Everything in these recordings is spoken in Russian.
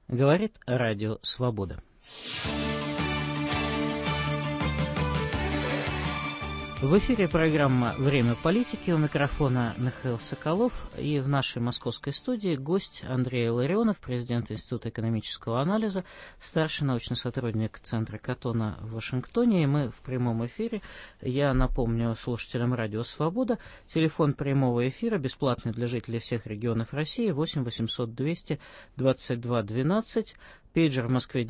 Говорит Радио Свобода. В эфире программа «Время политики». У микрофона Михаил Соколов. И в нашей московской студии гость Андрей Илларионов, президент Института экономического анализа, старший научный сотрудник Центра Каттона в Вашингтоне. И мы в прямом эфире. Я напомню слушателям «Радио Свобода». Телефон прямого эфира бесплатный для жителей всех регионов России. 8 800 200 22 12. Пейджер в Москве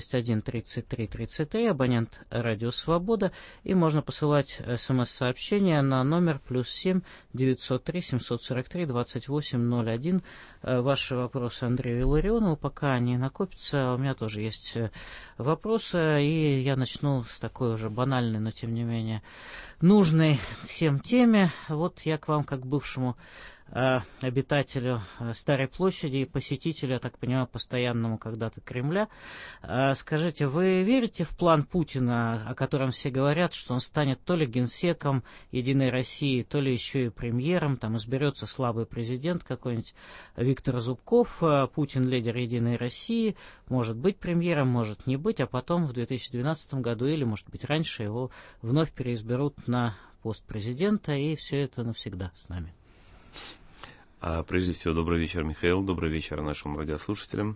961-33-33, абонент «Радио Свобода», и можно посылать СМС-сообщения на номер +7 903 743 2801. Ваши вопросы Андрею Илларионову, пока они накопятся, у меня тоже есть вопросы, и я начну с такой уже банальной, но тем не менее нужной всем теме. Вот я к вам, как к бывшему обитателю Старой площади и посетителю, я так понимаю, постоянному когда-то Кремля. Скажите, вы верите в план Путина, о котором все говорят, что он станет то ли генсеком Единой России, то ли еще и премьером, там изберется слабый президент какой-нибудь Виктор Зубков, Путин лидер Единой России, может быть премьером, может не быть, а потом в 2012 году или, может быть, раньше его вновь переизберут на пост президента, и все это навсегда с нами. Прежде всего, добрый вечер, Михаил, добрый вечер нашим радиослушателям.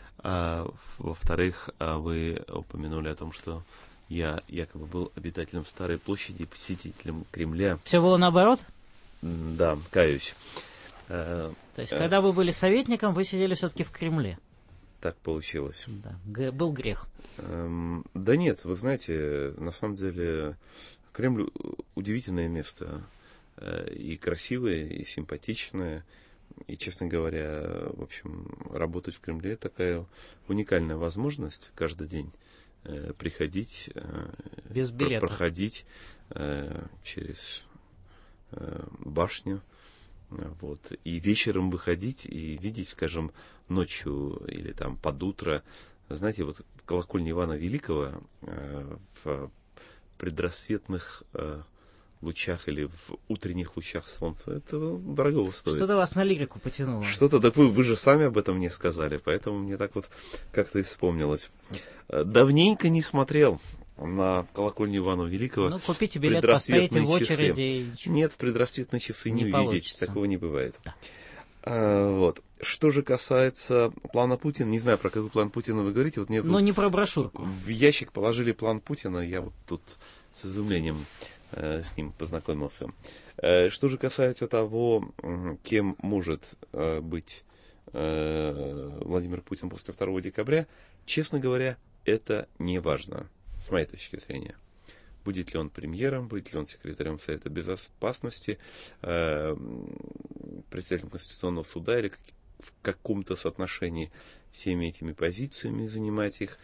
Во-вторых, вы упомянули о том, что я якобы был обитателем Старой площади и посетителем Кремля. Все было наоборот? Да, каюсь. То есть, когда вы были советником, вы сидели все-таки в Кремле? Так получилось. Да, был грех. Да нет, вы знаете, на самом деле Кремль удивительное место. И красивое, и симпатичное. И, честно говоря, в общем, работать в Кремле такая уникальная возможность каждый день приходить, без билета, проходить через башню, вот, и вечером выходить и видеть, скажем, ночью или там под утро, знаете, вот в колокольне Ивана Великого в предрассветных лучах или в утренних лучах солнца, это дорого стоит. Что-то вас на лирику потянуло. Что-то, так вы же сами об этом мне сказали, поэтому мне так вот как-то и вспомнилось. Давненько не смотрел на колокольню Ивана Великого. Ну, купите билет, постоите в очереди. Нет, в предрассветные часы не увидеть, такого не бывает. Да. Вот. Что же касается плана Путина, не знаю, про какой план Путина вы говорите. Вот мне не про брошюрку. В ящик положили план Путина, я вот тут с изумлением с ним познакомился. Что же касается того, кем может быть Владимир Путин после 2 декабря, честно говоря, это не важно, с моей точки зрения. Будет ли он премьером, будет ли он секретарем Совета Безопасности, председателем Конституционного суда или в каком-то соотношении всеми этими позициями занимать их,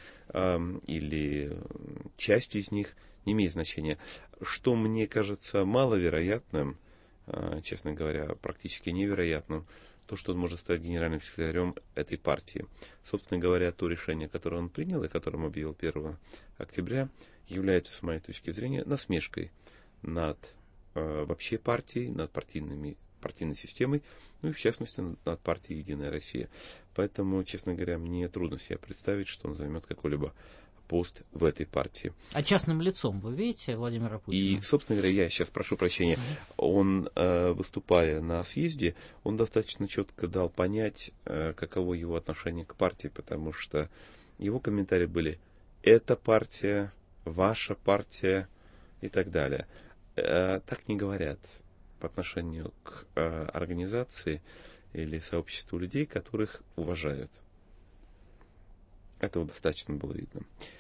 или часть из них, не имеет значения. Что мне кажется маловероятным, честно говоря, практически невероятным, то, что он может стать генеральным секретарем этой партии. Собственно говоря, то решение, которое он принял и которым объявил 1 октября, является, с моей точки зрения, насмешкой над вообще партией, над партийной системой, ну и в частности над партией «Единая Россия». Поэтому, честно говоря, мне трудно себе представить, что он займет какой-либо пост в этой партии. А частным лицом вы видите Владимира Путина? И, собственно говоря, я сейчас прошу прощения, он, выступая на съезде, он достаточно четко дал понять, каково его отношение к партии, потому что его комментарии были «эта партия», «ваша партия» и так далее. Так не говорят по отношению к организации или сообществу людей, которых уважают. Этого достаточно было видно.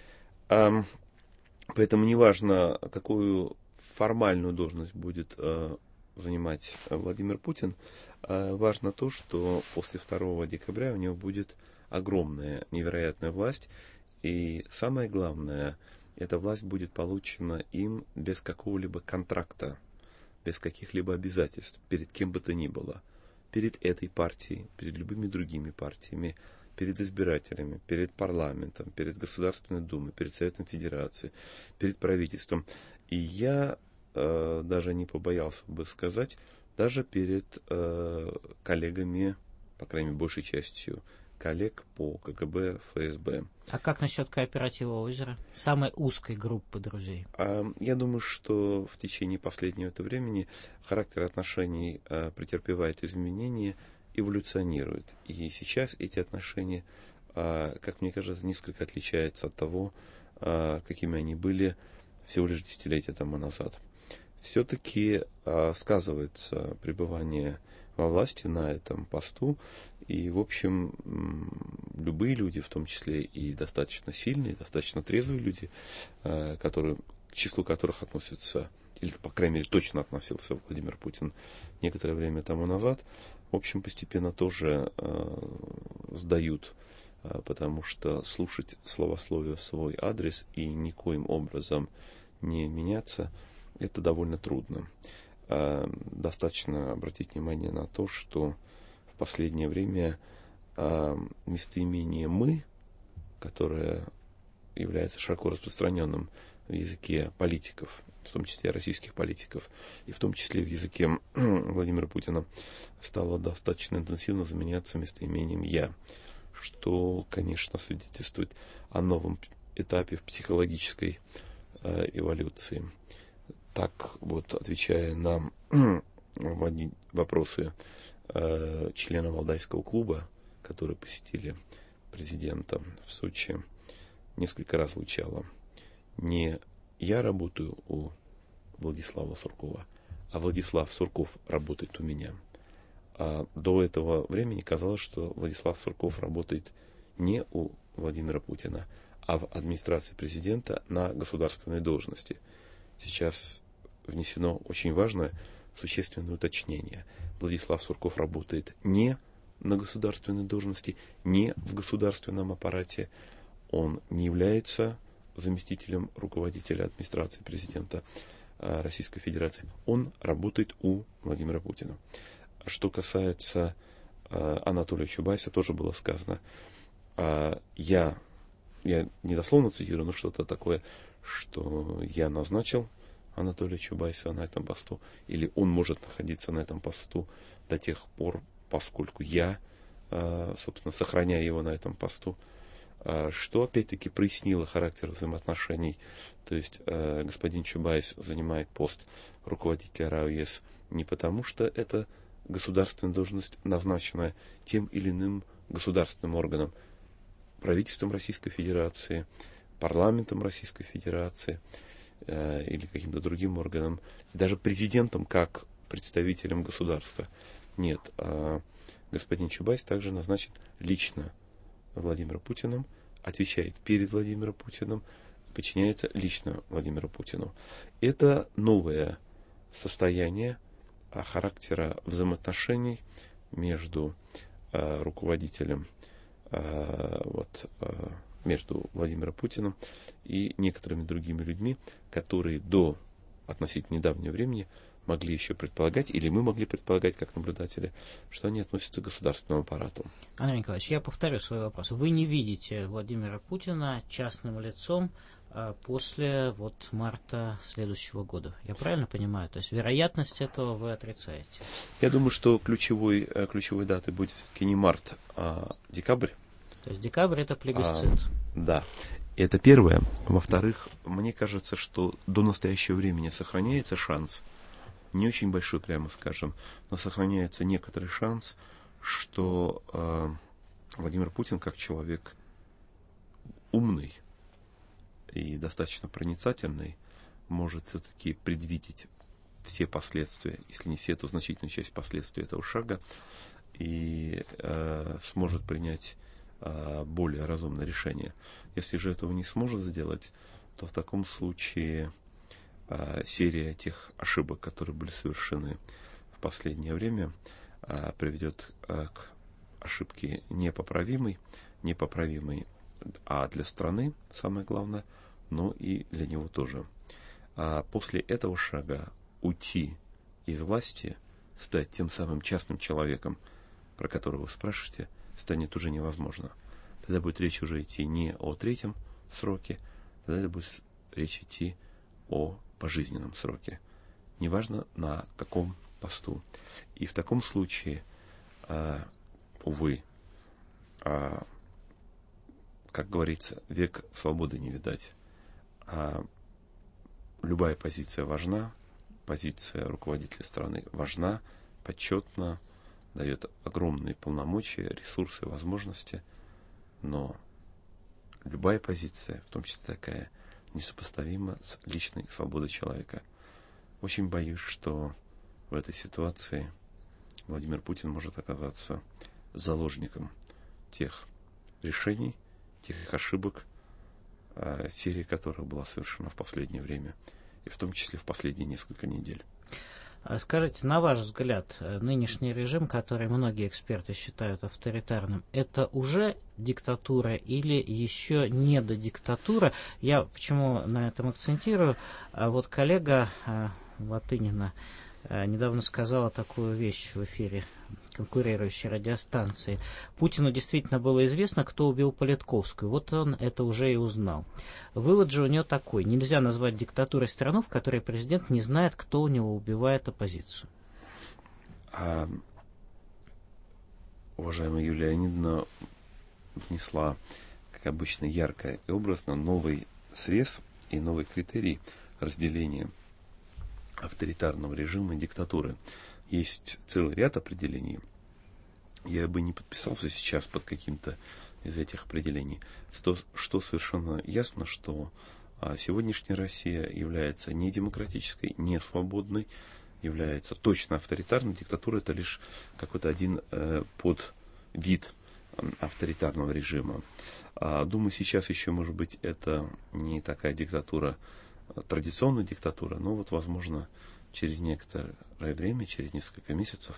Поэтому неважно, какую формальную должность будет занимать Владимир Путин, важно то, что после 2 декабря у него будет огромная, невероятная власть. И самое главное, эта власть будет получена им без какого-либо контракта, без каких-либо обязательств перед кем бы то ни было. Перед этой партией, перед любыми другими партиями, перед избирателями, перед парламентом, перед Государственной Думой, перед Советом Федерации, перед правительством. И я даже не побоялся бы сказать, даже перед коллегами, по крайней мере, большей частью коллег по КГБ, ФСБ. А как насчет кооператива «Озеро», самой узкой группы друзей? Я думаю, что в течение последнего времени характер отношений претерпевает изменения, эволюционирует. И сейчас эти отношения, как мне кажется, несколько отличаются от того, какими они были всего лишь десятилетия тому назад. Все-таки сказывается пребывание во власти на этом посту. И, в общем, любые люди, в том числе и достаточно сильные, достаточно трезвые люди, к числу которых относятся, или, по крайней мере, точно относился Владимир Путин некоторое время тому назад, в общем, постепенно тоже сдают, потому что слушать словословие в свой адрес и никоим образом не меняться, это довольно трудно. Достаточно обратить внимание на то, что в последнее время местоимение «мы», которое является широко распространенным в языке политиков, в том числе российских политиков, и в том числе в языке Владимира Путина, стало достаточно интенсивно заменяться местоимением «я», что, конечно, свидетельствует о новом этапе в психологической эволюции. Так вот, отвечая на вопросы членов Валдайского клуба, которые посетили президента в Сочи, несколько раз звучало: не я работаю у Владислава Суркова, а Владислав Сурков работает у меня. А до этого времени казалось, что Владислав Сурков работает не у Владимира Путина, а в администрации президента на государственной должности. Сейчас внесено очень важное, существенное уточнение. Владислав Сурков работает не на государственной должности, не в государственном аппарате. Он не является заместителем руководителя администрации президента Российской Федерации. Он работает у Владимира Путина. Что касается Анатолия Чубайса, тоже было сказано. Я не дословно цитирую, но что-то такое, что я назначил Анатолия Чубайса на этом посту, или он может находиться на этом посту до тех пор, поскольку я, собственно, сохраняю его на этом посту, что опять-таки прояснило характер взаимоотношений. То есть господин Чубайс занимает пост руководителя РАО-ЕС не потому, что это государственная должность, назначенная тем или иным государственным органом, правительством Российской Федерации, парламентом Российской Федерации или каким-то другим органом, даже президентом как представителем государства. Нет, господин Чубайс также назначен лично Владимиром Путиным, отвечает перед Владимиром Путиным, подчиняется лично Владимиру Путину. Это новое состояние характера взаимоотношений между руководителем, между Владимиром Путиным и некоторыми другими людьми, которые до относительно недавнего времени могли еще предполагать, или мы могли предполагать, как наблюдатели, что они относятся к государственному аппарату. Андрей Николаевич, я повторю свой вопрос. Вы не видите Владимира Путина частным лицом после марта следующего года. Я правильно понимаю? То есть вероятность этого вы отрицаете? Я думаю, что ключевой датой будет все-таки не март, а декабрь. То есть декабрь — это плебисцит. Да. Это первое. Во-вторых, мне кажется, что до настоящего времени сохраняется шанс, не очень большой, прямо скажем, но сохраняется некоторый шанс, что Владимир Путин, как человек умный и достаточно проницательный, может все-таки предвидеть все последствия, если не все, то значительную часть последствий этого шага, и сможет принять более разумное решение. Если же этого не сможет сделать, то в таком случае серия тех ошибок, которые были совершены в последнее время, приведет к ошибке непоправимой, а для страны, самое главное, но и для него тоже. После этого шага уйти из власти, стать тем самым частным человеком, про которого вы спрашиваете, станет уже невозможно. Тогда будет речь уже идти не о третьем сроке, тогда будет речь идти о пожизненном сроке. Неважно на каком посту. И в таком случае, увы, как говорится, век свободы не видать. Любая позиция важна, позиция руководителя страны важна, почетна, дает огромные полномочия, ресурсы, возможности, но любая позиция, в том числе такая, несопоставима с личной свободой человека. Очень боюсь, что в этой ситуации Владимир Путин может оказаться заложником тех решений, тех их ошибок, серия которых была совершена в последнее время, и в том числе в последние несколько недель. Скажите, на ваш взгляд, нынешний режим, который многие эксперты считают авторитарным, это уже диктатура или еще не до диктатура? Я почему на этом акцентирую? Вот коллега Латынина недавно сказала такую вещь в эфире конкурирующей радиостанции. Путину действительно было известно, кто убил Политковскую. Вот он это уже и узнал. Вывод же у нее такой. Нельзя назвать диктатурой страну, в которой президент не знает, кто у него убивает оппозицию. Уважаемая Юлия Леонидовна внесла, как обычно, ярко и образно новый срез и новый критерий разделения авторитарного режима и диктатуры. Есть целый ряд определений. Я бы не подписался сейчас под каким-то из этих определений. Что совершенно ясно, что сегодняшняя Россия является не демократической, не свободной, является точно авторитарной. Диктатура — это лишь какой-то один подвид авторитарного режима. Думаю, сейчас еще, может быть, это не такая диктатура, традиционная диктатура, но вот, возможно, через некоторое время, через несколько месяцев,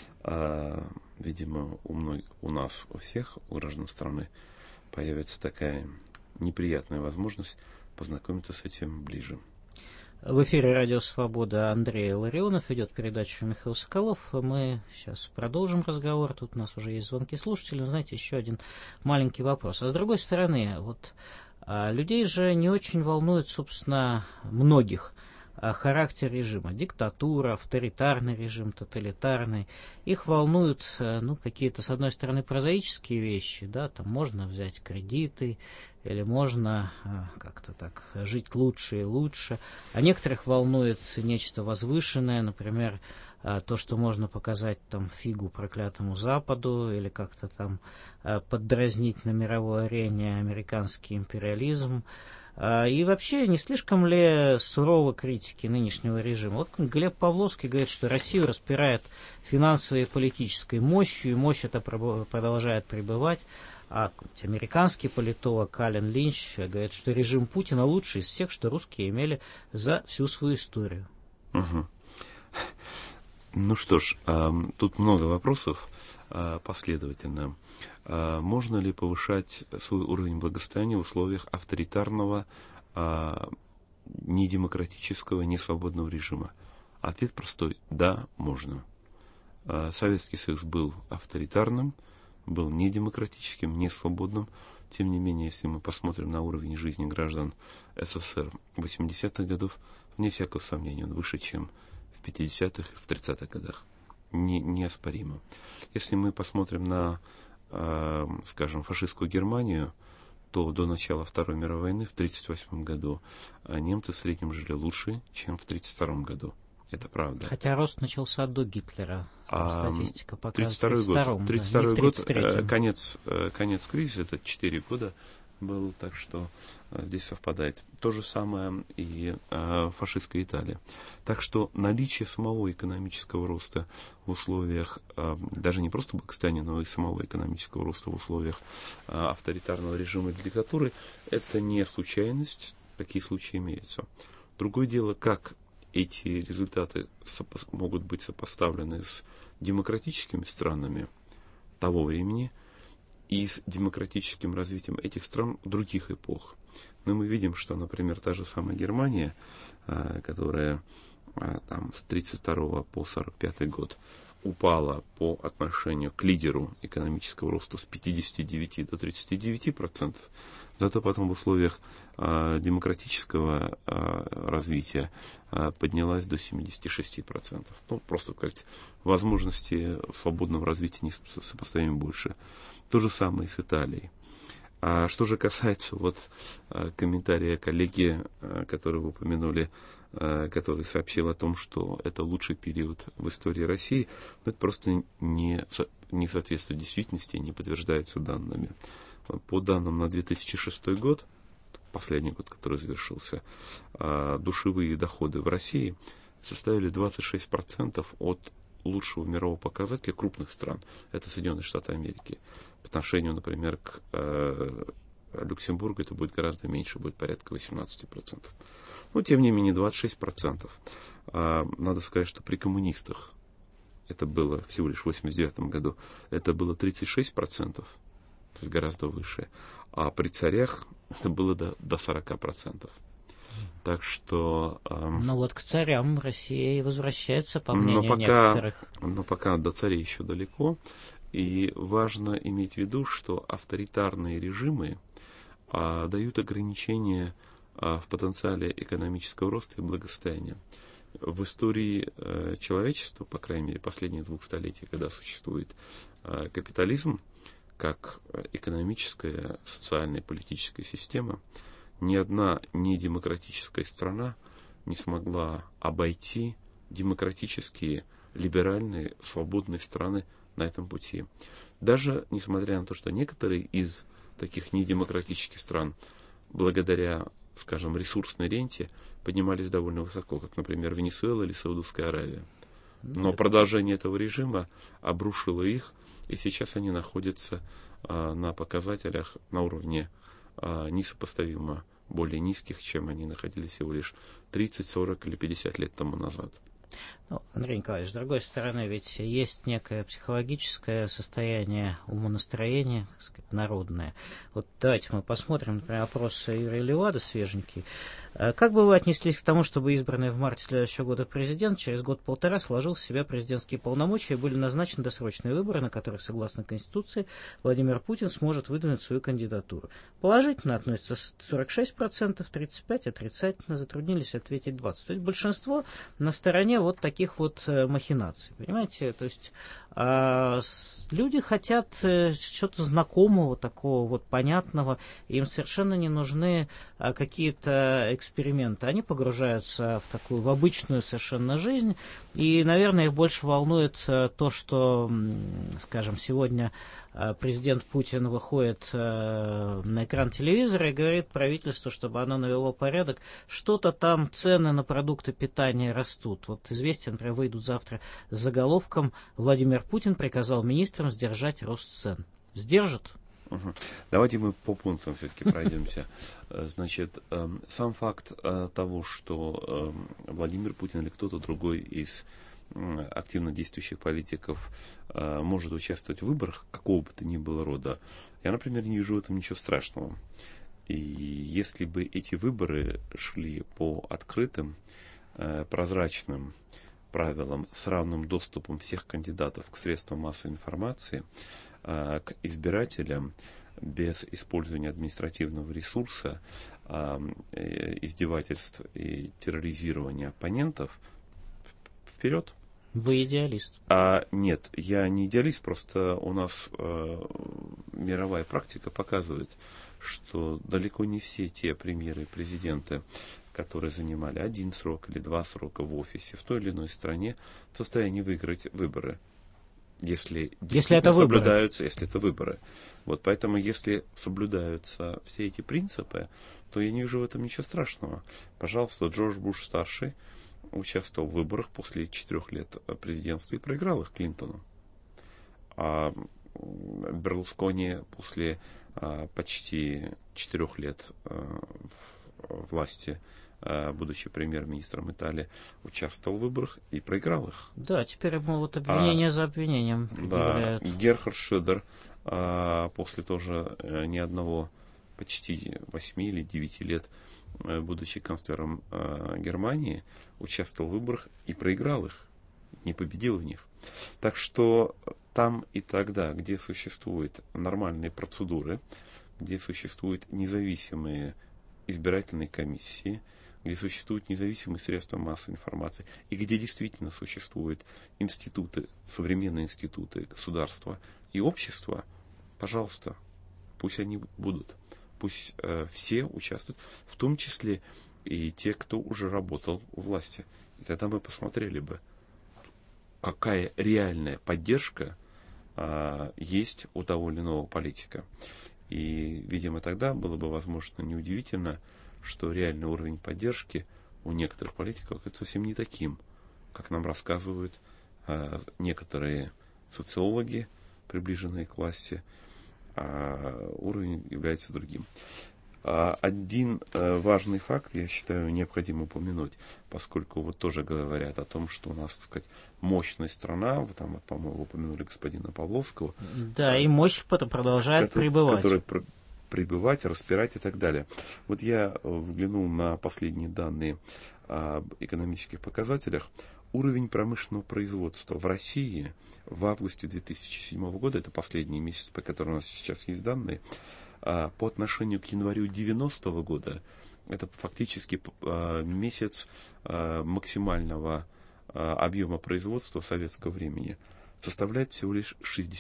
видимо, у нас, у всех, у граждан страны, появится такая неприятная возможность познакомиться с этим ближе. В эфире «Радио Свобода» Андрей Ларионов, ведет передачу Михаил Соколов. Мы сейчас продолжим разговор. Тут у нас уже есть звонки слушателей. Но, знаете, еще один маленький вопрос. А с другой стороны, вот людей же не очень волнует, собственно, многих характер режима. Диктатура, авторитарный режим, тоталитарный. Их волнуют какие-то, с одной стороны, прозаические вещи. Да, там можно взять кредиты, или можно как-то так жить лучше и лучше. А некоторых волнует нечто возвышенное, например, то, что можно показать там фигу проклятому Западу, или как-то там поддразнить на мировой арене американский империализм. И вообще, не слишком ли суровы критики нынешнего режима? Вот Глеб Павловский говорит, что Россию распирает финансовой и политической мощью, и мощь эта продолжает пребывать. А американский политолог Ален Линч говорит, что режим Путина лучший из всех, что русские имели за всю свою историю. Угу. Ну что ж, тут много вопросов последовательно. Можно ли повышать свой уровень благосостояния в условиях авторитарного, недемократического, несвободного режима? Ответ простой: да, можно. Советский Союз был авторитарным, был недемократическим, несвободным. Тем не менее, если мы посмотрим на уровень жизни граждан СССР 80-х годов, вне всякого сомнения, он выше, чем в 50-х и в 30-х годах. Неоспоримо. Если мы посмотрим на, скажем, фашистскую Германию, то до начала Второй мировой войны в 1938 году немцы в среднем жили лучше, чем в 1932 году. Это правда. Хотя рост начался до Гитлера. Статистика показывает. 1932 год, конец кризиса, это 4 года был, так что здесь совпадает. То же самое и фашистская Италия. Так что наличие самого экономического роста в условиях, даже не просто благосостояния, но и самого экономического роста в условиях авторитарного режима или диктатуры, это не случайность, такие случаи имеются. Другое дело, как эти результаты могут быть сопоставлены с демократическими странами того времени и с демократическим развитием этих стран других эпох. Но мы видим, что, например, та же самая Германия, которая там, с 1932 по 1945 год упала по отношению к лидеру экономического роста с 59 до 39%, зато потом в условиях демократического развития поднялась до 76%. Ну, просто сказать, возможности свободного развития несопоставимо больше. То же самое и с Италией. А что же касается комментария коллеги, который вы упомянули, который сообщил о том, что это лучший период в истории России, но это просто не соответствует действительности, не подтверждается данными. По данным на 2006 год, последний год, который завершился, душевые доходы в России составили 26% от лучшего мирового показателя крупных стран. Это Соединенные Штаты Америки. По отношению, например, к Люксембургу это будет гораздо меньше, будет порядка 18%. Но, тем не менее, 26%. Надо сказать, что при коммунистах это было всего лишь в 1989 году, это было 36%, то есть гораздо выше. А при царях это было до 40%. Так что... Ну вот к царям Россия и возвращается, по мнению некоторых. Но пока до царей еще далеко. И важно иметь в виду, что авторитарные режимы дают ограничения в потенциале экономического роста и благосостояния. В истории человечества, по крайней мере, последних 2 столетий, когда существует капитализм, как экономическая, социальная и политическая система, ни одна недемократическая страна не смогла обойти демократические, либеральные, свободные страны на этом пути. Даже несмотря на то, что некоторые из таких недемократических стран, благодаря, скажем, ресурсной ренте, поднимались довольно высоко, как, например, Венесуэла или Саудовская Аравия. Но продолжение этого режима обрушило их, и сейчас они находятся на показателях на уровне несопоставимо более низких, чем они находились всего лишь 30, 40 или 50 лет тому назад. Ну, Андрей Николаевич, с другой стороны, ведь есть некое психологическое состояние умонастроения, так сказать, народное. Вот давайте мы посмотрим, например, опрос Юрия Левада, свеженький. Как бы вы отнеслись к тому, чтобы избранный в марте следующего года президент через год-полтора сложил в себя президентские полномочия и были назначены досрочные выборы, на которых, согласно Конституции, Владимир Путин сможет выдвинуть свою кандидатуру? Положительно относится 46%, 35% отрицательно, затруднились ответить 20%. То есть большинство на стороне вот таких вот махинаций. Понимаете? То есть люди хотят чего-то знакомого, такого вот понятного, им совершенно не нужны какие-то эксперименты. Они погружаются в обычную совершенно жизнь, и, наверное, их больше волнует то, что, скажем, сегодня президент Путин выходит на экран телевизора и говорит правительству, чтобы оно навело порядок, что-то там цены на продукты питания растут. Вот известия, например, выйдут завтра с заголовком «Владимир Путин приказал министрам сдержать рост цен». Сдержат? Угу. Давайте мы по пунктам все-таки пройдемся. Значит, сам факт того, что Владимир Путин или кто-то другой из активно действующих политиков может участвовать в выборах какого бы то ни было рода, я, например, не вижу в этом ничего страшного. И если бы эти выборы шли по открытым, прозрачным правилам с равным доступом всех кандидатов к средствам массовой информации, к избирателям, без использования административного ресурса, издевательств и терроризирования оппонентов, вперед. Вы идеалист. Нет, я не идеалист, просто у нас мировая практика показывает, что далеко не все те премьеры и президенты, которые занимали 1 срок или 2 срока в офисе в той или иной стране, в состоянии выиграть выборы. Если это соблюдаются, если это выборы. Вот поэтому, если соблюдаются все эти принципы, то я не вижу в этом ничего страшного. Пожалуйста, Джордж Буш старший участвовал в выборах после 4 лет президентства и проиграл их Клинтону. А Берлускони после почти 4 лет власти, будучи премьер-министром Италии, участвовал в выборах и проиграл их. Да, теперь ему вот обвинение за обвинением предъявляют. Да, Герхард Шредер после тоже ни одного почти 8 или 9 лет, будучи канцлером Германии, участвовал в выборах и проиграл их, не победил в них. Так что там и тогда, где существуют нормальные процедуры, где существуют независимые избирательные комиссии, где существуют независимые средства массовой информации, и где действительно существуют институты, современные институты государства и общества, пожалуйста, пусть они будут. Пусть все участвуют, в том числе и те, кто уже работал у власти. И тогда мы посмотрели бы, какая реальная поддержка есть у того или иного политика. И, видимо, тогда было бы, возможно, неудивительно, что реальный уровень поддержки у некоторых политиков это совсем не таким, как нам рассказывают некоторые социологи, приближенные к власти, а уровень является другим. Один важный факт, я считаю, необходимо упомянуть, поскольку вот тоже говорят о том, что у нас, так сказать, мощная страна, вот там, по-моему, упомянули господина Павловского. Да, и мощь продолжает прибывать. Которая прибывать, распирать и так далее. Вот я взглянул на последние данные об экономических показателях. Уровень промышленного производства в России в августе 2007 года, это последний месяц, по которому у нас сейчас есть данные, по отношению к январю 1990 года, это фактически месяц максимального объема производства советского времени, составляет всего лишь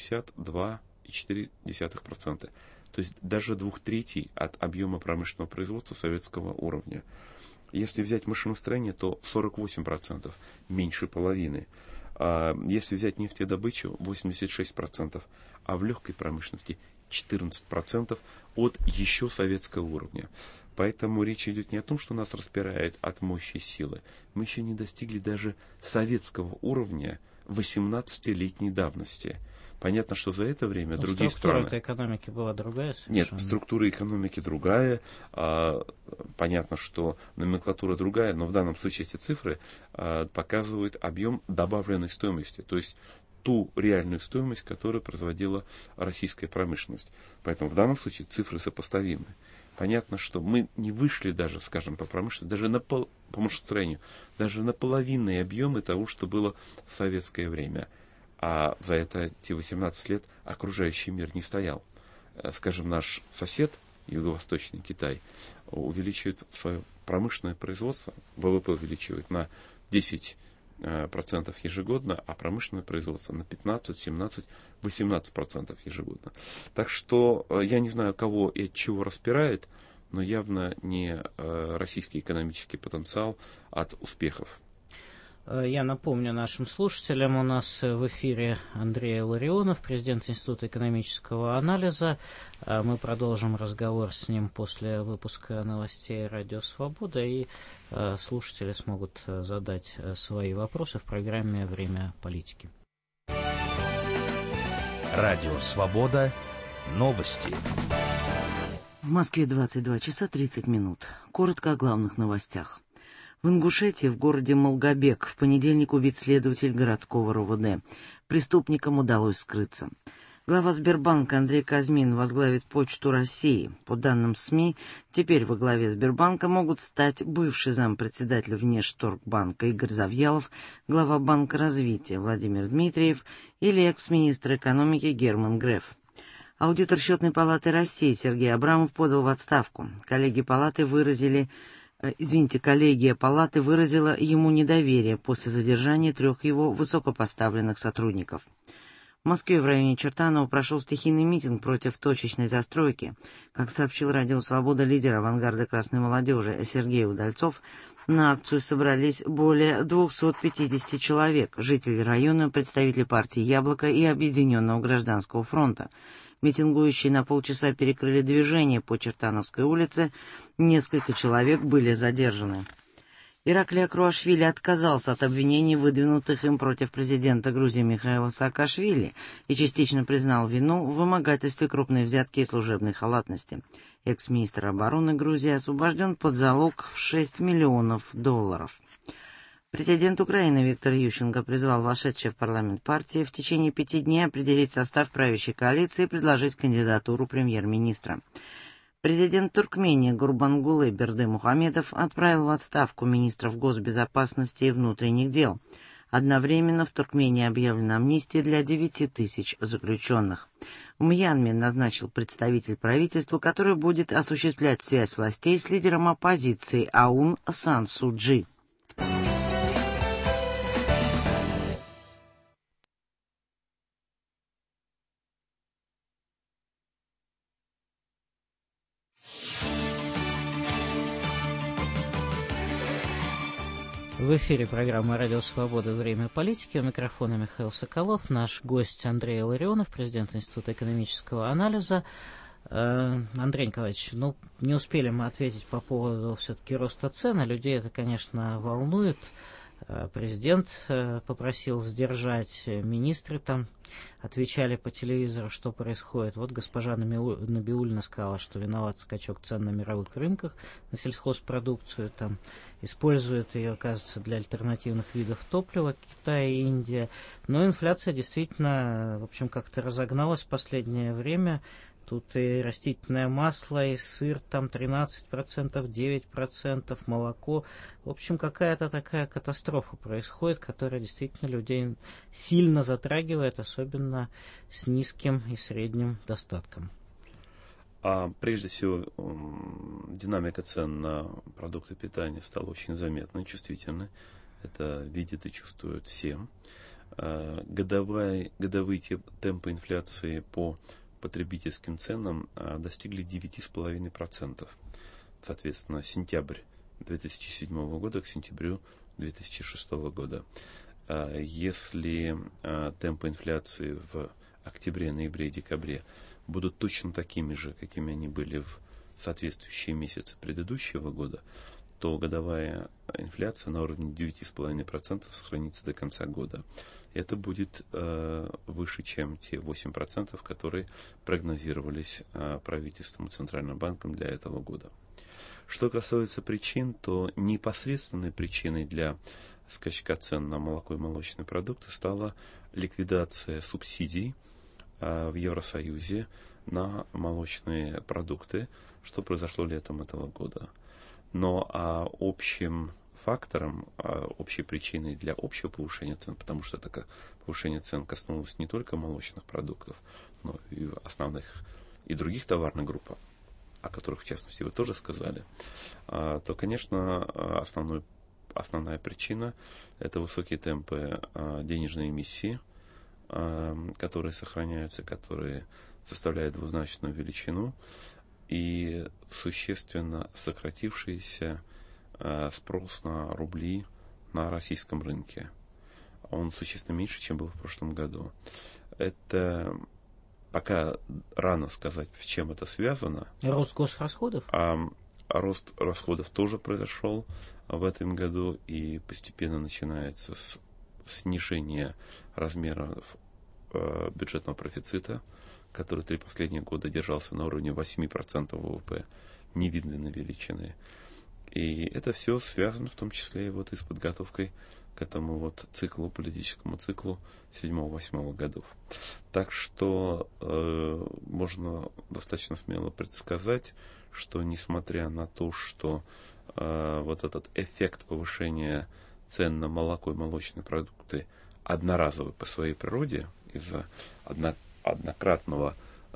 62,4%. То есть даже 2/3 от объема промышленного производства советского уровня. Если взять машиностроение, то 48%, меньше половины. Если взять нефтедобычу, 86%, а в легкой промышленности 14% от еще советского уровня. Поэтому речь идет не о том, что нас распирает от мощи и силы. Мы еще не достигли даже советского уровня 18-летней давности. Понятно, что за это время другие страны... Структура экономики была другая совершенно. Нет, структура экономики другая. Понятно, что номенклатура другая, но в данном случае эти цифры показывают объем добавленной стоимости. То есть ту реальную стоимость, которую производила российская промышленность. Поэтому в данном случае цифры сопоставимы. Понятно, что мы не вышли даже, скажем, по промышленности, даже по машиностроению, даже на половинные объемы того, что было в советское время. А за эти 18 лет окружающий мир не стоял. Скажем, наш сосед, Юго-Восточный Китай, увеличивает свое промышленное производство, ВВП увеличивает на 10% ежегодно, а промышленное производство на 15, 17, 18% ежегодно. Так что я не знаю, кого и от чего распирает, но явно не российский экономический потенциал от успехов. Я напомню нашим слушателям, у нас в эфире Андрей Илларионов, президент Института экономического анализа. Мы продолжим разговор с ним после выпуска новостей «Радио Свобода», и слушатели смогут задать свои вопросы в программе «Время политики». Радио Свобода. Новости. В Москве 22 часа 30 минут. Коротко о главных новостях. В Ингушетии, в городе Малгобек, в понедельник убит следователь городского РОВД. Преступникам удалось скрыться. Глава Сбербанка Андрей Казьмин возглавит Почту России. По данным СМИ, теперь во главе Сбербанка могут встать бывший зампредседателя Внешторгбанка Игорь Завьялов, глава Банка развития Владимир Дмитриев или экс-министр экономики Герман Греф. Аудитор Счетной палаты России Сергей Абрамов подал в отставку. Коллегия палаты выразила ему недоверие после задержания 3 его высокопоставленных сотрудников. В Москве в районе Чертанова прошел стихийный митинг против точечной застройки. Как сообщил Радио Свобода лидер авангарда красной молодежи Сергей Удальцов, на акцию собрались более 250 человек, жители района, представители партии «Яблоко» и Объединенного гражданского фронта. Митингующие на полчаса перекрыли движение по Чертановской улице, несколько человек были задержаны. Ираклий Акруашвили отказался от обвинений, выдвинутых им против президента Грузии Михаила Саакашвили, и частично признал вину в вымогательстве крупной взятки и служебной халатности. Экс-министр обороны Грузии освобожден под залог в $6 миллионов. Президент Украины Виктор Ющенко призвал вошедшие в парламент партии в течение 5 дней определить состав правящей коалиции и предложить кандидатуру премьер-министра. Президент Туркмении Гурбангулы Бердымухамедов отправил в отставку министров госбезопасности и внутренних дел. Одновременно в Туркмении объявлена амнистия для 9 тысяч заключенных. В Мьянме назначил представитель правительства, который будет осуществлять связь властей с лидером оппозиции Аун Сан Су Чжи. В эфире программа «Радио Свобода. Время политики». У микрофона Михаил Соколов. Наш гость Андрей Илларионов, президент Института экономического анализа. Андрей Николаевич, не успели мы ответить по поводу все-таки роста цен. Людей это, конечно, волнует. Президент попросил сдержать, министры там отвечали по телевизору, что происходит. Вот госпожа Набиуллина сказала, что виноват скачок цен на мировых рынках на сельхозпродукцию, там используют ее, оказывается, для альтернативных видов топлива, Китай и Индия. Но инфляция действительно, в общем, как-то разогналась в последнее время. Тут и растительное масло, и сыр, там 13%, 9%, молоко. В общем, какая-то такая катастрофа происходит, которая действительно людей сильно затрагивает, особенно с низким и средним достатком. Прежде всего, динамика цен на продукты питания стала очень заметной, чувствительной. Это видят и чувствуют все. Годовые темпы инфляции по потребительским ценам достигли 9,5%. Соответственно, сентябрь 2007 года к сентябрю 2006 года. Если темпы инфляции в октябре, ноябре и декабре будут точно такими же, какими они были в соответствующие месяцы предыдущего года, то годовая инфляция на уровне 9,5% сохранится до конца года. Это будет выше, чем те 8%, которые прогнозировались правительством и Центральным банком для этого года. Что касается причин, то непосредственной причиной для скачка цен на молоко и молочные продукты стала ликвидация субсидий в Евросоюзе на молочные продукты, что произошло летом этого года. Но общим фактором, общей причиной для общего повышения цен, потому что это повышение цен коснулось не только молочных продуктов, но и основных и других товарных групп, о которых, в частности, вы тоже сказали, то, конечно, основная причина – это высокие темпы денежной эмиссии, которые сохраняются, которые составляют двузначную величину, и существенно сократившийся спрос на рубли на российском рынке. Он существенно меньше, чем был в прошлом году. Это пока рано сказать, с чем это связано. Рост госрасходов? Рост расходов тоже произошел в этом году, и постепенно начинается с снижения размеров бюджетного профицита, который 3 последних года держался на уровне 8% ВВП, невиданной величины. И это все связано в том числе и с подготовкой к этому циклу, политическому циклу 7-8 годов. Так что можно достаточно смело предсказать, что несмотря на то, что этот эффект повышения цен на молоко и молочные продукты одноразовый по своей природе из-за однократного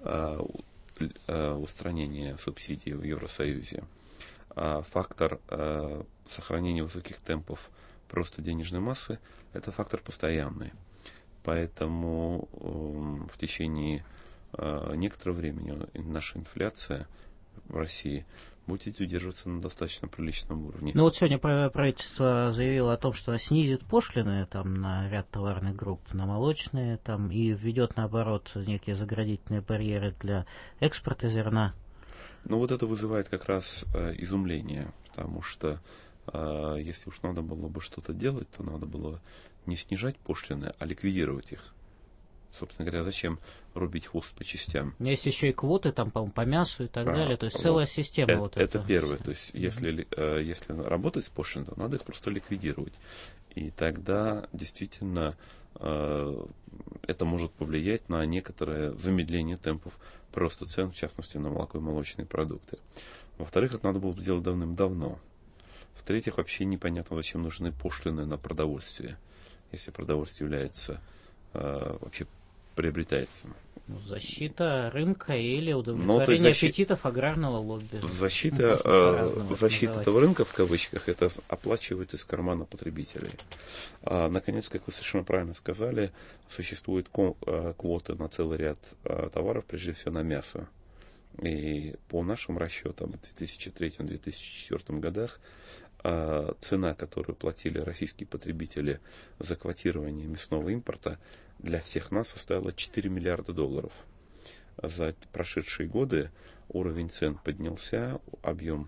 устранения субсидий в Евросоюзе, фактор сохранения высоких темпов просто денежной массы – это фактор постоянный. Поэтому в течение некоторого времени наша инфляция в России будет удерживаться на достаточно приличном уровне. Сегодня правительство заявило о том, что снизит пошлины на ряд товарных групп, на молочные, и введет, наоборот, некие заградительные барьеры для экспорта зерна. Это вызывает как раз изумление, потому что если уж надо было бы что-то делать, то надо было не снижать пошлины, а ликвидировать их. Собственно говоря, зачем рубить хвост по частям? Есть еще и квоты по мясу и так далее. То есть целая система. Это первое. То есть если работать с пошлиной, то надо их просто ликвидировать. И тогда действительно это может повлиять на некоторое замедление темпов прироста цен, в частности на молоко и молочные продукты. Во-вторых, это надо было бы сделать давным-давно. В-третьих, вообще непонятно, зачем нужны пошлины на продовольствие. если продовольствие является, вообще приобретается. Защита рынка или удовлетворение аппетитов аграрного лобби. Защита этого рынка, в кавычках, это оплачивает из кармана потребителей. Наконец, как вы совершенно правильно сказали, существуют квоты на целый ряд товаров, прежде всего на мясо. И по нашим расчетам в 2003-2004 годах цена, которую платили российские потребители за квотирование мясного импорта, для всех нас составила $4 миллиарда. За прошедшие годы уровень цен поднялся, объем,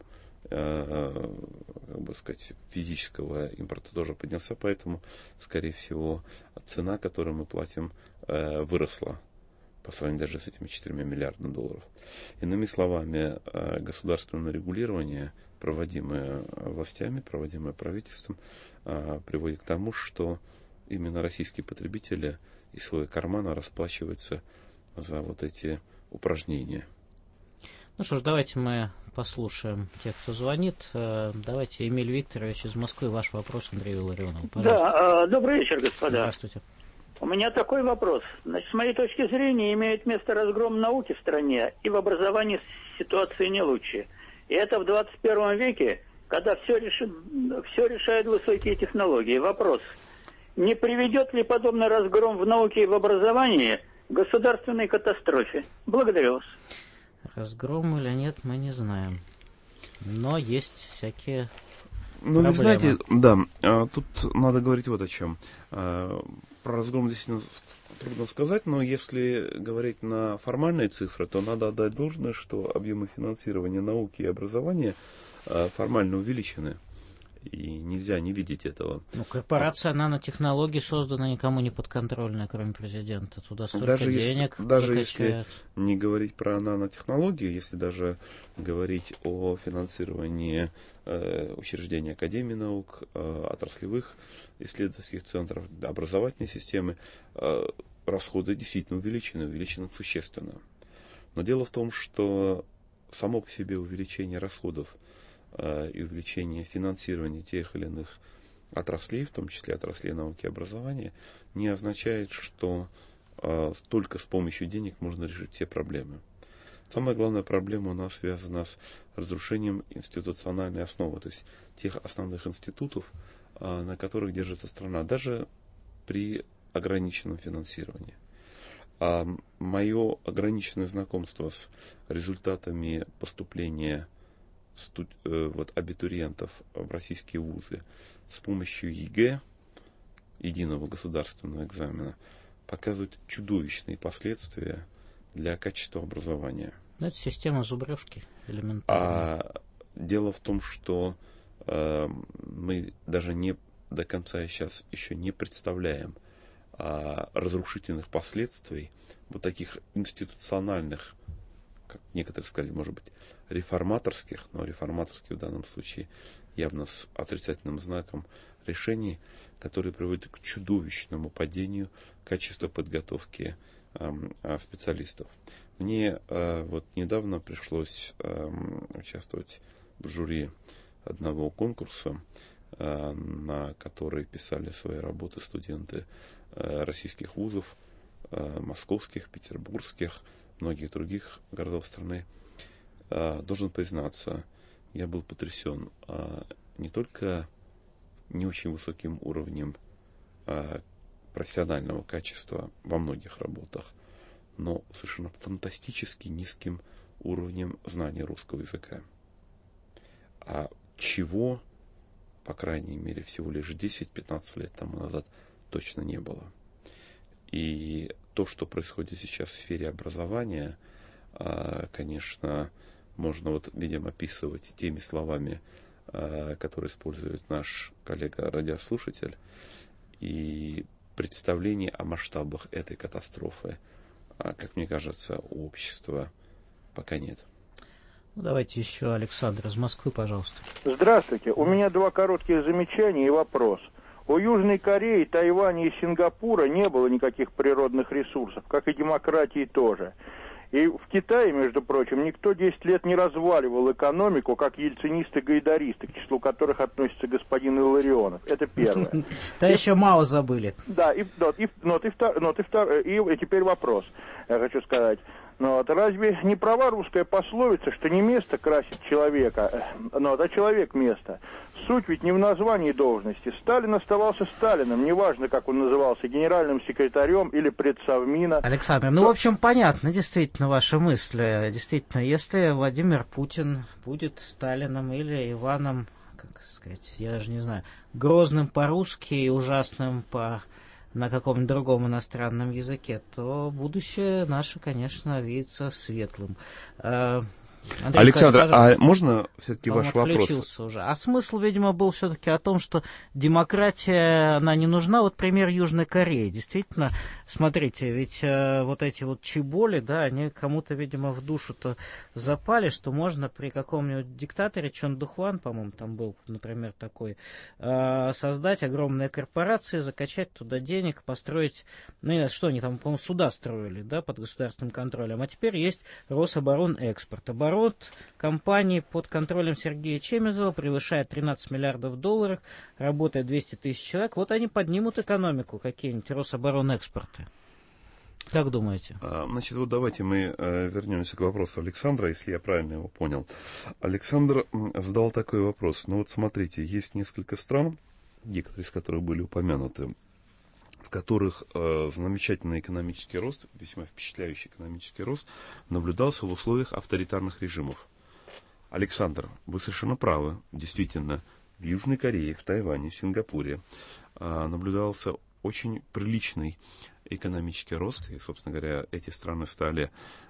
физического импорта тоже поднялся, поэтому, скорее всего, цена, которую мы платим, выросла по сравнению даже с этими $4 миллиардами. Иными словами, государственное регулирование, проводимое властями, проводимое правительством, приводит к тому, что именно российские потребители из своего кармана расплачиваются за вот эти упражнения. Ну что ж, давайте мы послушаем тех, кто звонит. Давайте, Эмиль Викторович из Москвы, ваш вопрос Андрею Илларионову. Да, добрый вечер, господа. Здравствуйте. У меня такой вопрос. Значит, с моей точки зрения, имеет место разгром науки в стране, и в образовании ситуация не лучше. И это в 21 веке, когда все решают высокие технологии. Вопрос. Не приведет ли подобный разгром в науке и в образовании к государственной катастрофе? Благодарю вас. Разгром или нет, мы не знаем. Но есть всякие проблемы. Вы знаете, да, тут надо говорить вот о чем. Про разгром действительно трудно сказать, но если говорить на формальные цифры, то надо отдать должное, что объемы финансирования науки и образования формально увеличены. И нельзя не видеть этого. Ну, корпорация нанотехнологий создана никому не подконтрольная, кроме президента. Туда столько денег даже если не говорить про нанотехнологии, если даже говорить о финансировании учреждений Академии наук, отраслевых исследовательских центров, образовательной системы, расходы действительно увеличены существенно. Но дело в том, что само по себе увеличение расходов и увеличение финансирования тех или иных отраслей, в том числе отраслей науки и образования, не означает, что только с помощью денег можно решить все проблемы. Самая главная проблема у нас связана с разрушением институциональной основы, то есть тех основных институтов, на которых держится страна, даже при ограниченном финансировании. Мое ограниченное знакомство с результатами поступления абитуриентов в российские вузы с помощью ЕГЭ, единого государственного экзамена, показывает чудовищные последствия для качества образования. Это система зубрежки элементарная. Дело в том, что мы даже не до конца сейчас еще не представляем разрушительных последствий вот таких институциональных, как некоторые сказали, может быть, реформаторских, но реформаторских в данном случае явно с отрицательным знаком решений, которые приводят к чудовищному падению качества подготовки специалистов. Мне недавно пришлось участвовать в жюри одного конкурса, на который писали свои работы студенты российских вузов, московских, петербургских, многих других городов страны. Должен признаться, я был потрясен не только не очень высоким уровнем профессионального качества во многих работах, но совершенно фантастически низким уровнем знания русского языка. Чего, по крайней мере, всего лишь 10-15 лет тому назад точно не было. И то, что происходит сейчас в сфере образования, конечно, можно, видимо, описывать теми словами, которые использует наш коллега-радиослушатель, и представление о масштабах этой катастрофы, как мне кажется, у общества пока нет. Давайте еще Александр из Москвы, пожалуйста. Здравствуйте. У меня два коротких замечания и вопрос. У Южной Кореи, Тайваня и Сингапура не было никаких природных ресурсов, как и демократии тоже. И в Китае, между прочим, никто 10 лет не разваливал экономику, как ельцинисты-гайдаристы, к числу которых относится господин Илларионов. Это первое. Да еще Мао забыли. Да, и теперь вопрос, я хочу сказать. Разве не права русская пословица, что не место красит человека, а человек место? Суть ведь не в названии должности. Сталин оставался Сталиным, неважно, как он назывался, генеральным секретарем или предсовмина. Александр, в общем, понятно, действительно, ваши мысли. Действительно, если Владимир Путин будет Сталином или Иваном, как сказать, я даже не знаю, Грозным по-русски и ужасным на каком-нибудь другом иностранном языке, то будущее наше, конечно, видится светлым. Андрей Александр, а можно все-таки ваш вопрос? Уже. А смысл, видимо, был все-таки о том, что демократия, она не нужна. Вот пример Южной Кореи. Действительно, смотрите, ведь вот эти вот чеболи, да, они кому-то, видимо, в душу-то запали, что можно при каком-нибудь диктаторе, Чон Духван, по-моему, там был, например, такой, создать огромные корпорации, закачать туда денег, построить, что они там, по-моему, суда строили, да, под государственным контролем. А теперь есть Рособоронэкспорт. Оборот компании под контролем Сергея Чемезова превышает 13 миллиардов долларов, работает 200 тысяч человек. Вот они поднимут экономику, какие-нибудь Рособоронэкспорты. Как думаете? Значит, вот давайте мы вернемся к вопросу Александра, если я правильно его понял. Александр задал такой вопрос. Вот смотрите, есть несколько стран, некоторые из которых были упомянуты, в которых замечательный экономический рост, весьма впечатляющий экономический рост, наблюдался в условиях авторитарных режимов. Александр, вы совершенно правы. Действительно, в Южной Корее, в Тайване, в Сингапуре наблюдался очень приличный экономический рост. И, собственно говоря, эти страны стали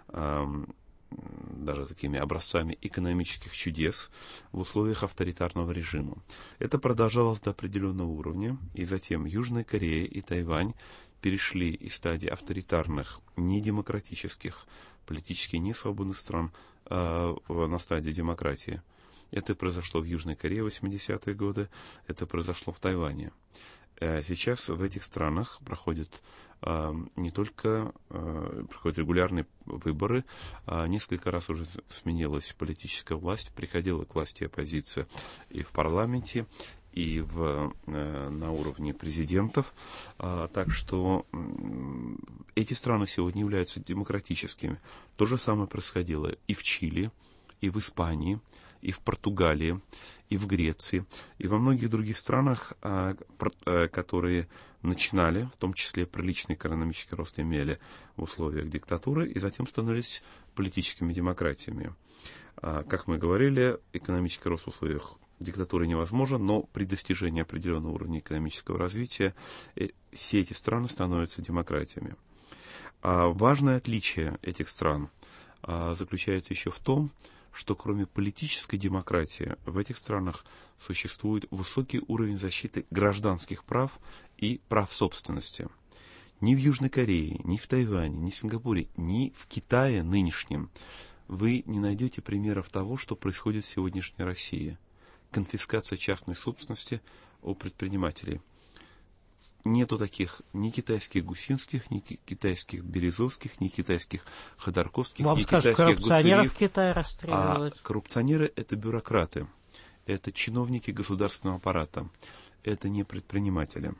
даже такими образцами экономических чудес в условиях авторитарного режима. Это продолжалось до определенного уровня, и затем Южная Корея и Тайвань перешли из стадии авторитарных, недемократических, политически несвободных стран на стадию демократии. Это произошло в Южной Корее в 80-е годы, это произошло в Тайване. Сейчас в этих странах проходят не только проходят регулярные выборы, несколько раз уже сменилась политическая власть, приходила к власти оппозиция и в парламенте, и на уровне президентов. Так что эти страны сегодня являются демократическими. То же самое происходило и в Чили, и в Испании, и в Португалии, и в Греции, и во многих других странах, которые начинали, в том числе приличный экономический рост имели в условиях диктатуры, и затем становились политическими демократиями. Как мы говорили, экономический рост в условиях диктатуры невозможен, но при достижении определенного уровня экономического развития все эти страны становятся демократиями. Важное отличие этих стран заключается еще в том, что кроме политической демократии в этих странах существует высокий уровень защиты гражданских прав и прав собственности. Ни в Южной Корее, ни в Тайване, ни в Сингапуре, ни в Китае нынешнем вы не найдете примеров того, что происходит в сегодняшней России. Конфискация частной собственности у предпринимателей. Нету таких ни китайских гусинских, ни китайских березовских, ни китайских ходорковских, вам ни скажут, китайских коррупционеров в Китае расстреливают. А коррупционеры — это бюрократы, это чиновники государственного аппарата, это не предприниматели.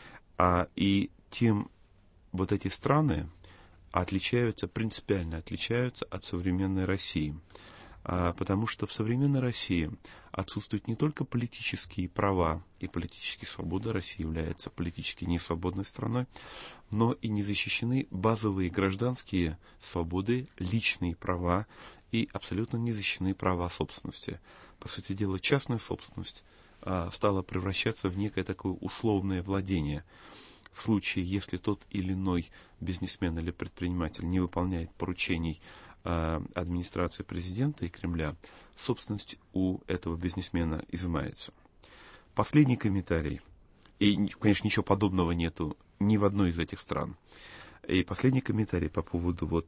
И тем вот эти страны принципиально отличаются от современной России. Потому что в современной России отсутствуют не только политические права и политические свободы, Россия является политически несвободной страной, но и не защищены базовые гражданские свободы, личные права и абсолютно не защищены права собственности. По сути дела, частная собственность стала превращаться в некое такое условное владение. В случае, если тот или иной бизнесмен или предприниматель не выполняет поручений администрации президента и Кремля, собственность у этого бизнесмена изымается. Последний комментарий. И, конечно, ничего подобного нету ни в одной из этих стран. И последний комментарий по поводу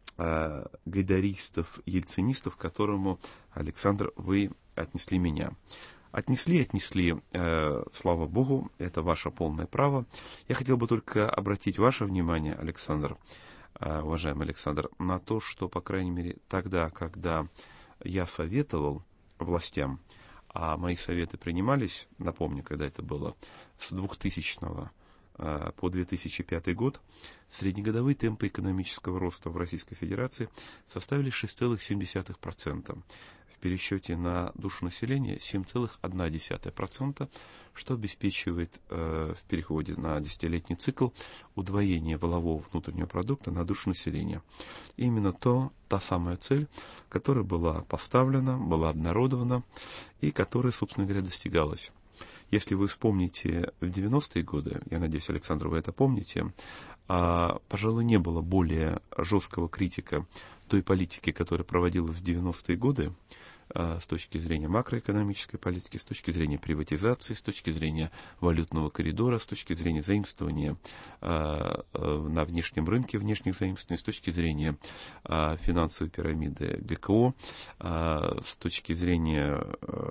гайдаристов, ельцинистов, к которому, Александр, вы отнесли меня. Отнесли, слава Богу, это ваше полное право. Я хотел бы только обратить ваше внимание, Александр, уважаемый Александр, на то, что, по крайней мере, тогда, когда я советовал властям, а мои советы принимались, напомню, когда это было, с 2000 по 2005 год, среднегодовые темпы экономического роста в Российской Федерации составили 6,7%. В пересчете на душу населения 7,1%, что обеспечивает в переходе на десятилетний цикл удвоение валового внутреннего продукта на душу населения. Именно та самая цель, которая была поставлена, была обнародована и которая, собственно говоря, достигалась. Если вы вспомните в 90-е годы, я надеюсь, Александр, вы это помните, пожалуй, не было более жесткого критика той политики, которая проводилась в 90-е годы, с точки зрения макроэкономической политики, с точки зрения приватизации, с точки зрения валютного коридора, с точки зрения заимствования на внешнем рынке, внешних заимствований, с точки зрения финансовой пирамиды ГКО, с точки зрения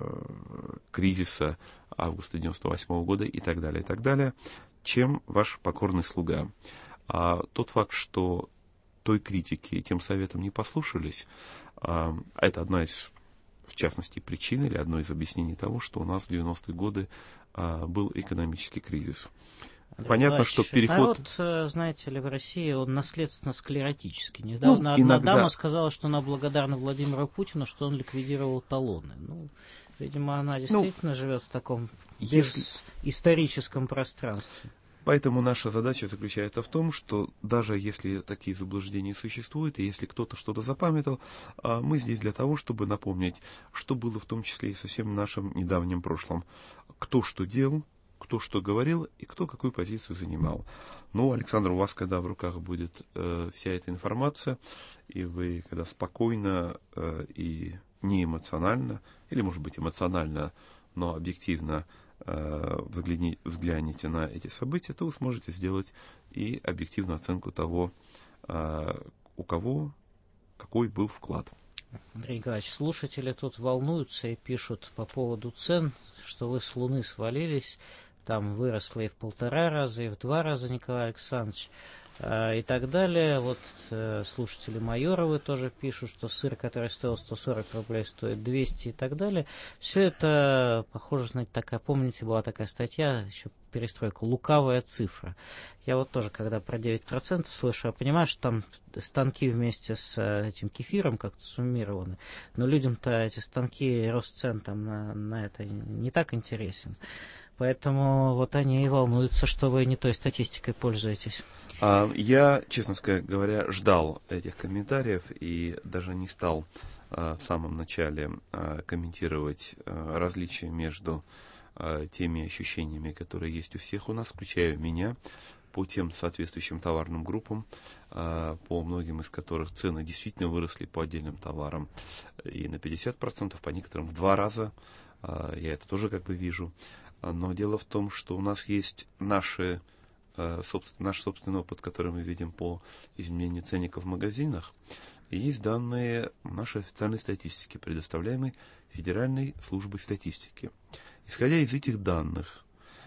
кризиса августа 1998 года и так далее, чем ваш покорный слуга. А тот факт, что той критики и тем советам не послушались, это одна из, в частности, причин или одно из объяснений того, что у нас в 90-е годы был экономический кризис. Понятно, что переход... Народ, знаете ли, в России, он наследственно-склеротический. Недавно одна дама сказала, что она благодарна Владимиру Путину, что он ликвидировал талоны. Видимо, она действительно живет в таком историческом пространстве. Поэтому наша задача заключается в том, что даже если такие заблуждения существуют, и если кто-то что-то запамятовал, мы здесь для того, чтобы напомнить, что было в том числе и совсем в нашем недавнем прошлом. Кто что делал, кто что говорил и кто какую позицию занимал. Александр, у вас, когда в руках будет вся эта информация, и вы, когда спокойно и не эмоционально, или, может быть, эмоционально, но объективно взгляните на эти события, то вы сможете сделать и объективную оценку того, у кого какой был вклад. Андрей Николаевич, слушатели тут волнуются и пишут по поводу цен, что вы с Луны свалились, там выросло и в 1,5 раза, и в 2 раза, Николай Александрович, и так далее. Вот слушатели Майоровы тоже пишут, что сыр, который стоил 140 рублей, стоит 200 и так далее. Все это похоже, знаете, такая, помните, была такая статья, еще перестройка, лукавая цифра. Я вот тоже, когда про 9% слышу, я понимаю, что там станки вместе с этим кефиром как-то суммированы, но людям-то эти станки, рост цен там на это не так интересен. Поэтому вот они и волнуются, что вы не той статистикой пользуетесь. Я, честно говоря, ждал этих комментариев и даже не стал в самом начале комментировать различия между теми ощущениями, которые есть у всех у нас, включая меня, по тем соответствующим товарным группам, по многим из которых цены действительно выросли по отдельным товарам и на 50%, по некоторым в 2 раза. Я это тоже вижу. Но дело в том, что у нас есть наш собственный опыт, который мы видим по изменению ценников в магазинах, и есть данные нашей официальной статистики, предоставляемой Федеральной службой статистики. Исходя из этих данных,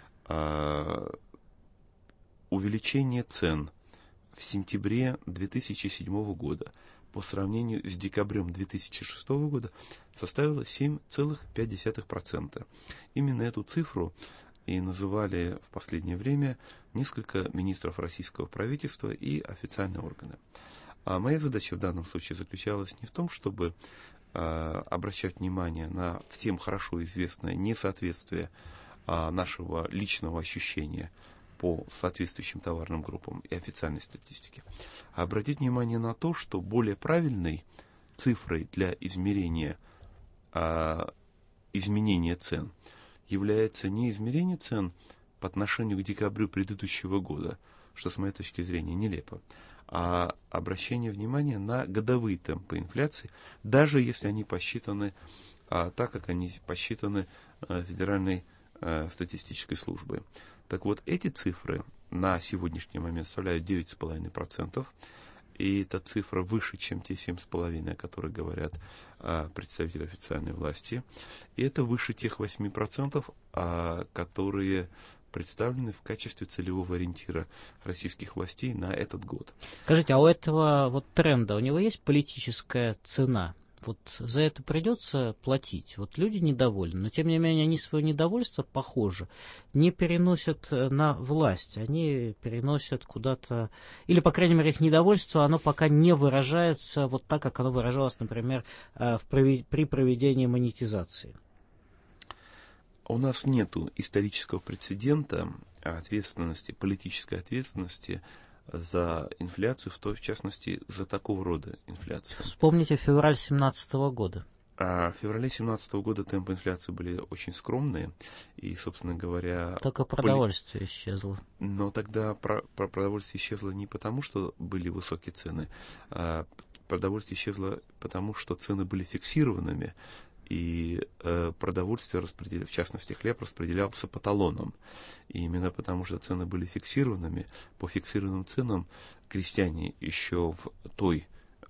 увеличение цен в сентябре 2007 года по сравнению с декабрем 2006 года составило 7,5%. Именно эту цифру и называли в последнее время несколько министров российского правительства и официальные органы. А моя задача в данном случае заключалась не в том, чтобы обращать внимание на всем хорошо известное несоответствие нашего личного ощущения по соответствующим товарным группам и официальной статистике, а обратить внимание на то, что более правильной цифрой для измерения изменения цен является не измерение цен по отношению к декабрю предыдущего года, что с моей точки зрения нелепо, а обращение внимания на годовые темпы инфляции, даже если они посчитаны так, как они посчитаны Федеральной статистической службой. Так вот, эти цифры на сегодняшний момент составляют 9,5%, и эта цифра выше, чем те 7,5%, о которых говорят представители официальной власти. И это выше тех 8%, которые представлены в качестве целевого ориентира российских властей на этот год. Скажите, а у этого вот тренда, у него есть политическая цена? Вот за это придется платить. Вот люди недовольны, но тем не менее они свое недовольство, похоже, не переносят на власть. Они переносят куда-то, или, по крайней мере, их недовольство, оно пока не выражается вот так, как оно выражалось, например, при проведении монетизации. У нас нет исторического прецедента ответственности, политической ответственности за инфляцию, в частности, за такого рода инфляцию. Вспомните февраль 2017 года. А в феврале 2017 года темпы инфляции были очень скромные, и, собственно говоря... Только продовольствие исчезло. Но тогда продовольствие исчезло не потому, что были высокие цены, а продовольствие исчезло потому, что цены были фиксированными, и продовольствие, в частности хлеб, распределялся по талонам. И именно потому, что цены были фиксированными, по фиксированным ценам крестьяне еще в той,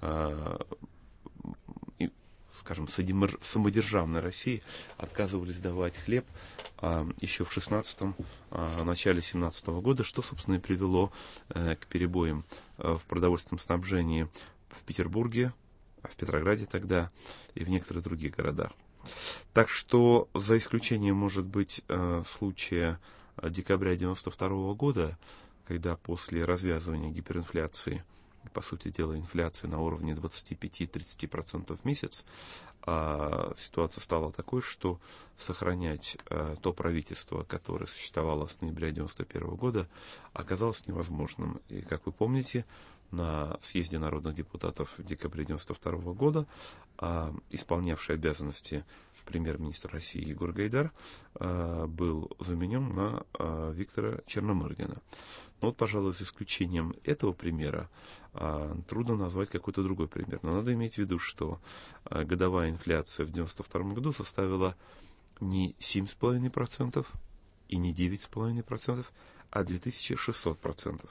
скажем, самодержавной России отказывались давать хлеб еще в 16-м, начале 17-го года, что, собственно, и привело к перебоям в продовольственном снабжении в Петербурге, в Петрограде тогда и в некоторых других городах. Так что, за исключением, может быть, случая декабря 1992 года, когда после развязывания гиперинфляции, по сути дела, инфляции на уровне 25-30% в месяц, ситуация стала такой, что сохранять то правительство, которое существовало с ноября 1991 года, оказалось невозможным. И, как вы помните, на съезде народных депутатов в декабре 1992 года исполнявший обязанности премьер-министр России Егор Гайдар был заменен на Виктора Черномырдина. Но вот, пожалуй, за исключением этого примера трудно назвать какой-то другой пример. Но надо иметь в виду, что годовая инфляция в 1992 году составила не 7,5% и не 9,5%, а 2600%.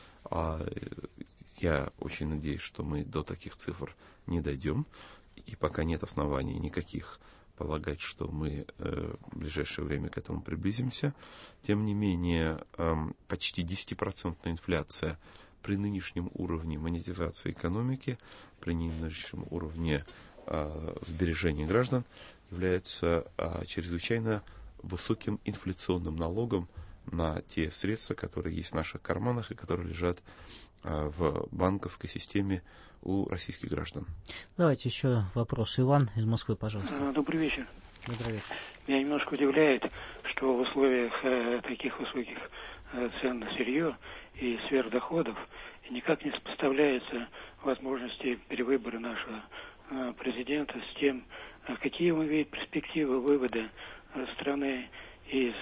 Я очень надеюсь, что мы до таких цифр не дойдем, и пока нет оснований никаких полагать, что мы в ближайшее время к этому приблизимся. Тем не менее, почти 10% инфляция при нынешнем уровне монетизации экономики, при нынешнем уровне сбережений граждан является чрезвычайно высоким инфляционным налогом на те средства, которые есть в наших карманах и которые лежат в банковской системе у российских граждан. Давайте еще вопрос. Иван из Москвы, пожалуйста. Добрый вечер. Добрый вечер. Меня немножко удивляет, что в условиях таких высоких цен на сырье и сверхдоходов никак не сопоставляются возможности перевыбора нашего президента с тем, какие он видит перспективы вывода страны из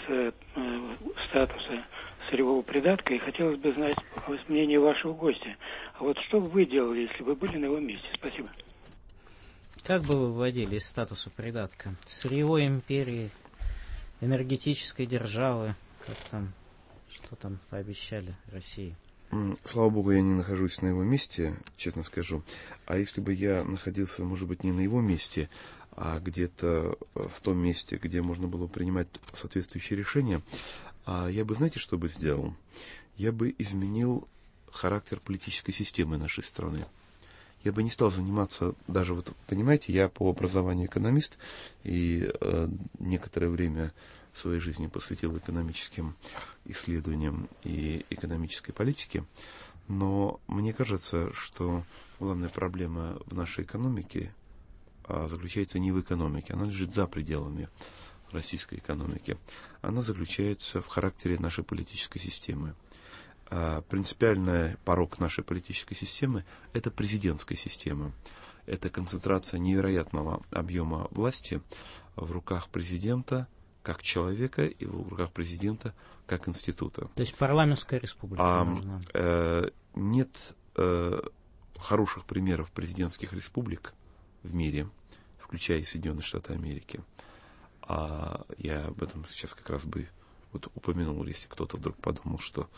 статуса сырьевого придатка. И хотелось бы знать мнение вашего гостя. А вот что бы вы делали, если бы были на его месте? Спасибо. Как бы вы выводили из статуса придатка? Сырьевой империи, энергетической державы, что там пообещали России? Слава богу, я не нахожусь на его месте, честно скажу. А если бы я находился, может быть, не на его месте, а где-то в том месте, где можно было принимать соответствующие решения, я бы, знаете, что бы сделал? Я бы изменил характер политической системы нашей страны. Я бы не стал заниматься, даже вот, понимаете, я по образованию экономист, и некоторое время в своей жизни посвятил экономическим исследованиям и экономической политике, но мне кажется, что главная проблема в нашей экономике заключается не в экономике, она лежит за пределами российской экономики. Она заключается в характере нашей политической системы. Принципиальный порог нашей политической системы – это президентская система. Это концентрация невероятного объема власти в руках президента как человека и в руках президента как института. То есть парламентская республика нужна. Нет хороших примеров президентских республик в мире, включая Соединенные Штаты Америки. Я об этом сейчас как раз бы упомянул, если кто-то вдруг подумал, что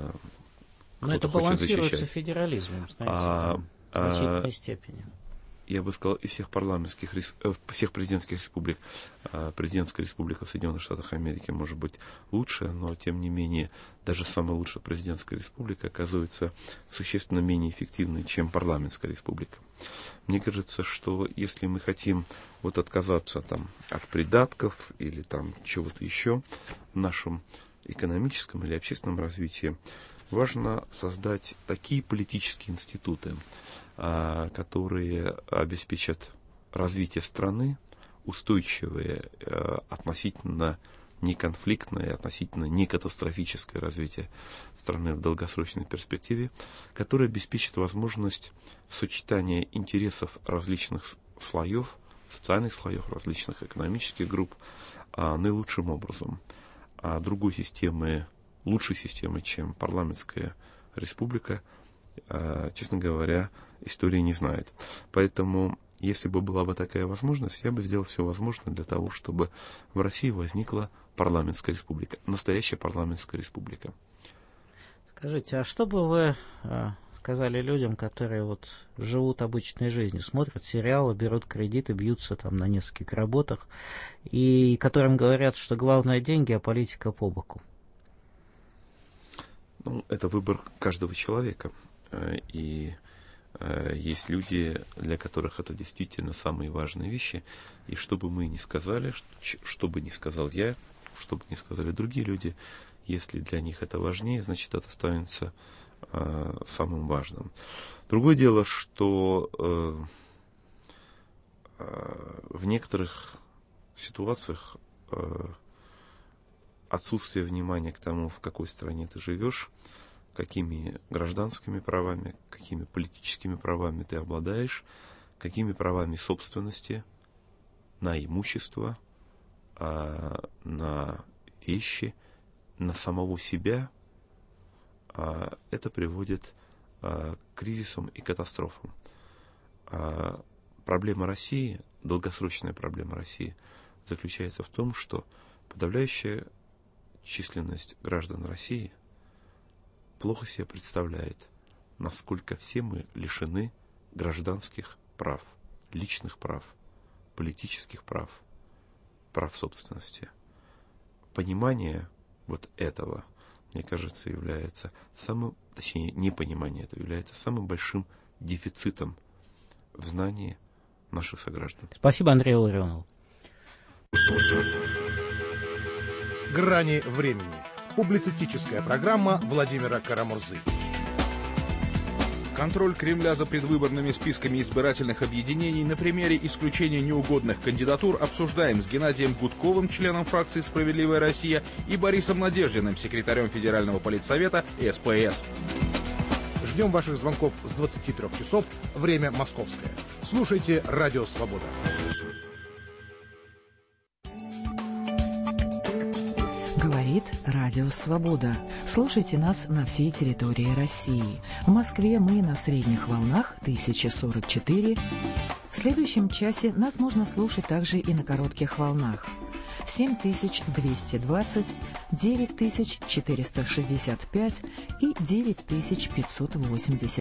но это балансируется федерализмом, знаете, в значительной степени. я бы сказал, и всех всех президентских республик. Президентская республика в Соединенных Штатах Америки может быть лучше, но тем не менее даже самая лучшая президентская республика оказывается существенно менее эффективной, чем парламентская республика. Мне кажется, что если мы хотим вот отказаться там от придатков или там чего-то еще в нашем экономическом или общественном развитии, важно создать такие политические институты, которые обеспечат развитие страны, устойчивое, относительно неконфликтное, относительно некатастрофическое развитие страны в долгосрочной перспективе, которое обеспечит возможность сочетания интересов различных слоев, социальных слоев, различных экономических групп наилучшим образом. А другой системы, лучшей системы, чем парламентская республика, честно говоря, история не знает. Поэтому, если бы была бы такая возможность, я бы сделал все возможное для того, чтобы в России возникла парламентская республика, настоящая парламентская республика. Скажите, а что бы вы сказали людям, которые вот живут обычной жизнью, смотрят сериалы, берут кредиты, бьются там на нескольких работах, и которым говорят, что главное деньги, а политика по боку? Ну, это выбор каждого человека. И есть люди, для которых это действительно самые важные вещи. И что бы мы ни сказали, что бы ни сказал я, что бы ни сказали другие люди, если для них это важнее, значит, это останется самым важным. Другое дело, что в некоторых ситуациях отсутствие внимания к тому, в какой стране ты живешь, какими гражданскими правами, какими политическими правами ты обладаешь, какими правами собственности на имущество, на вещи, на самого себя, это приводит к кризисам и катастрофам. Проблема России, долгосрочная проблема России, заключается в том, что подавляющая численность граждан России плохо себе представляет, насколько все мы лишены гражданских прав, личных прав, политических прав, прав собственности. Понимание вот этого, мне кажется, является самым, точнее, непонимание этого является самым большим дефицитом в знании наших сограждан. Спасибо, Андрей Илларионов. «Грани времени». Публицистическая программа Владимира Карамурзы. Контроль Кремля за предвыборными списками избирательных объединений на примере исключения неугодных кандидатур обсуждаем с Геннадием Гудковым, членом фракции «Справедливая Россия», и Борисом Надеждиным, секретарем Федерального политсовета СПС. Ждем ваших звонков с 23 часов, время московское. Слушайте «Радио Свобода». Говорит Радио Свобода. Слушайте нас на всей территории России. В Москве мы на средних волнах 1044. В следующем часе нас можно слушать также и на коротких волнах 7220, 9465 и 9580.